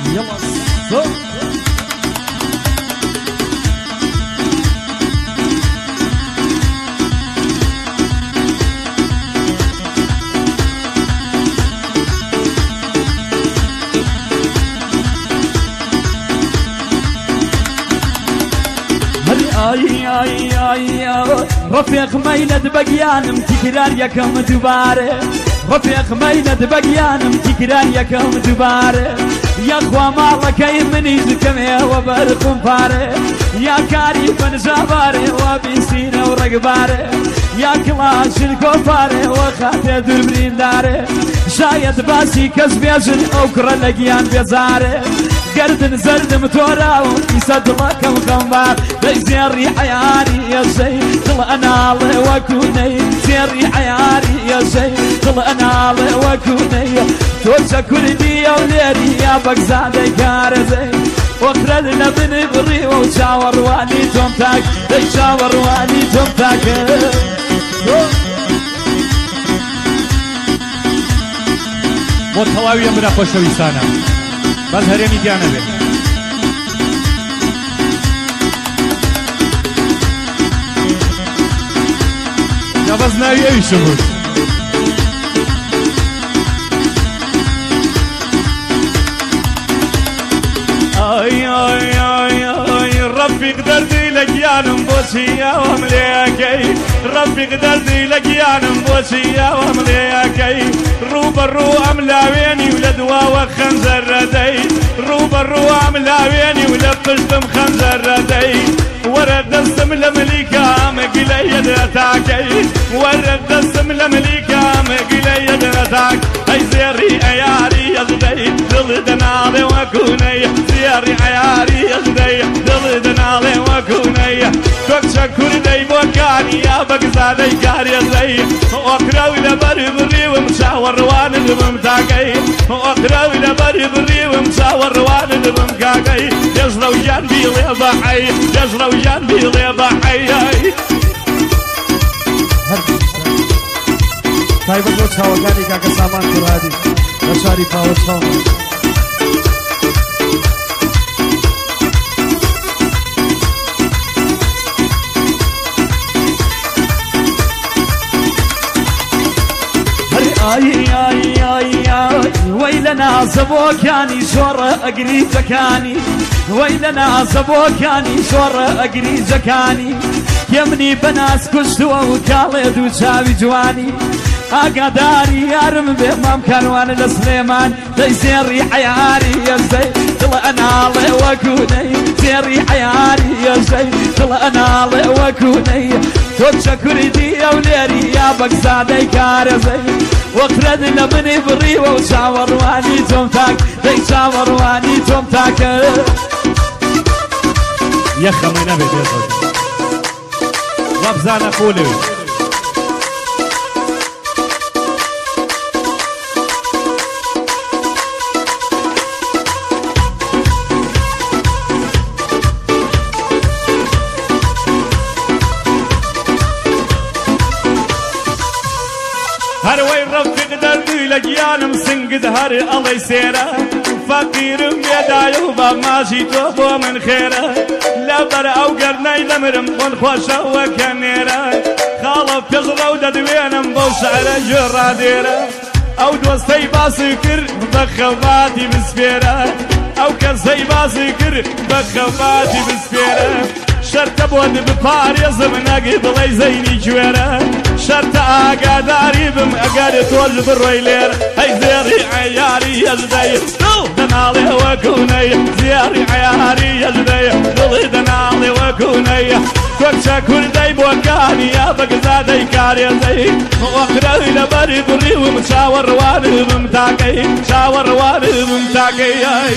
يلا صوت آي آي آي رفيق ميلد بقيانم تكرار يكم دوباره رفيق ميلد بقيانم تكرار يكم دوباره يا اخوة مالك مني زكمي وبرقم فاره يا كاري بن جباره وبيسينه ورقباره يا كلاش الكفاره وخاتي دربرين داره شايد باسي كزبيجن او كرلقيان بيزاره قردن زردم توراو يصدلك وخمبار زيري عياري يا زي طلعنا الله وكوني زيري عياري يا زي طلعنا الله وكوني توجه كردي يا وليري يا بقزادي كارزي وخرد لبن بري وشاور واني تمتاك شاور واني تمتاك متواوی امرا خوشویستانه بس هرمی دیانه بی یا بس ناوی ایشو بود آی آی آی آی رفیق دردی لگیانم بوشیا و ملیاکی رفیق دردی لگیانم بوشیا و ملیاکی رو بر رو املاوینی ولدوا و خنزر ردی رو بر رو املاوینی ولپشتم خنزر ردی ورد دستم لملیکا مقلی درتاکی ورد دستم لملیکا مقلی درتاک ای زیری ایاری ازدی دل دناله و کونی زیری عياري يزدي دل دنالي وكوني كوكشا كردي بوكاني يا بقزادي كاري زي واقراوي لبري بري ومشاور وان الممتاقي واقراوي لبري بري ومشاور وان الممتاقي يجروا جنبي لبحي يجروا جنبي لبحي طيب بو چاوگانی که سامان کرادی بشاری پاو چاو آي آي آي آي ويلنا زبوكاني شور أقري زكاني ويلنا زبوكاني شور أقري زكاني يمني بناس كشتوا وكالد وشاوي جواني أقداري يارم بإمام كانوان لسليمان زي حياري يا زي طلعنا الله وكوني زي حياري يا زي طلعنا الله وكوني توجه كردي يا وليري يا بقزادي كارزي وقرد لمني بري وشاور واني تمتاك شاور واني تمتاك يا خمينا بيت وابزانا قولي هر وين رفيق دردي لجيانم سنقد هر الله يسيره فقير بيداي وباب ماشي توبو من خيره لبر او قرناي لمرم بون خوشه وكنيره خالف يزرو ددوينم بو شعر جراديره او دوستي باسكر بخواتي بسفيره او كسي باسكر بخواتي بسفيره شرط بود بپارێزم نەگی بڵێ زەینی گوێرە شەرتە ئاگاداری بم ئەگەر تۆش بڕۆی لێرە ئەی زێڕی عەیاری هەژدەی دڵ دەناڵێ وەکوونەی زێڕی عەیاری هەژدەی دڵی دەناڵێ وەکوونەی کۆکچە کوردەی بۆکانی یا بەگزادەی کارێزەی وەقرەوی لەبەری بڕی وم چاوەڕوانم تاکەی چاوەڕوانم تاکەی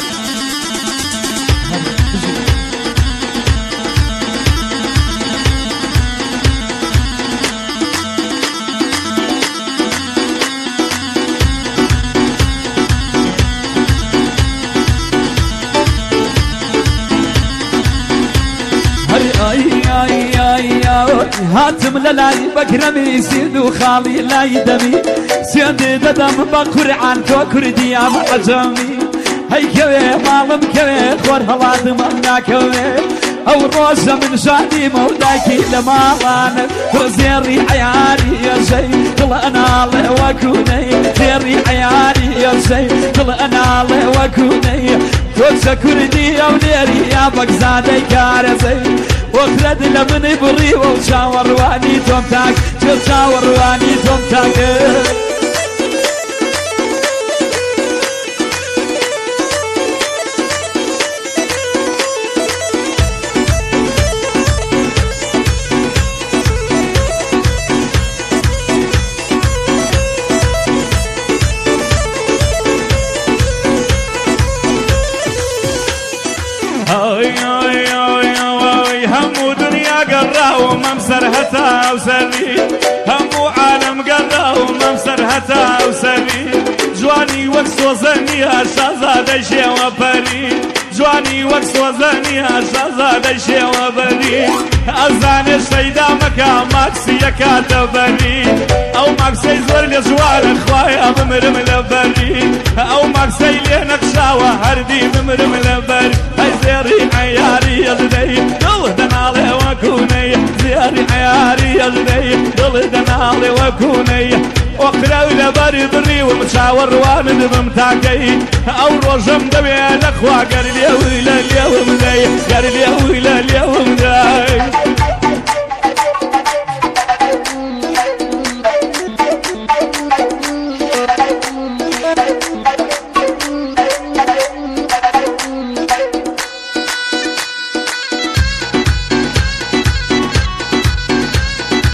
هاتم للاي بكرمي سيدو خالي لاي دمي سيدي ددم بقرعان تو كردي يا معجمي هەیکەوێ ماڵم کەوێ خۆر هەڵاتمەم ناکەوێ ئەو ڕۆژە من شادی مەوداکی لە ماڵانە تۆ زێڕی عیاری ئەژەی دڵ ئەناڵێ وەکوونەی زێڕی عیاری ئەژەی دڵ ئەناڵێ وەکوونەی تۆ چە کوردی ئەو لێری یا بەگزادەی کارەزەی وەخرەت لە منی بڕیوە و چاوەڕوانی تۆم تاک چێ چاوەڕوانی تۆم تاکە همو دنيا قرا وممسر هتا وسري همو عالم قرا وممسر هتا وسري جواني وكسوزني هالشازادة شي وبري جواني وكسوزني هالشازادة شي وبري أزان الشيدا مكا ماكسي كاتبري أو ماكسي زور لجوان خوايا بمرم لبري أو ماكسي لنقشاوة هردي بمرم لبري هاي زيري عياري يزدي دل دنالي وكوني زيري عياري يزدي دل دنالي وكوني وقراو لبري بري ومشاور وان بمتاكي أو روجم دبي لخوا قال اليوم لا اليوم ذي قال اليوم لا اليوم ذي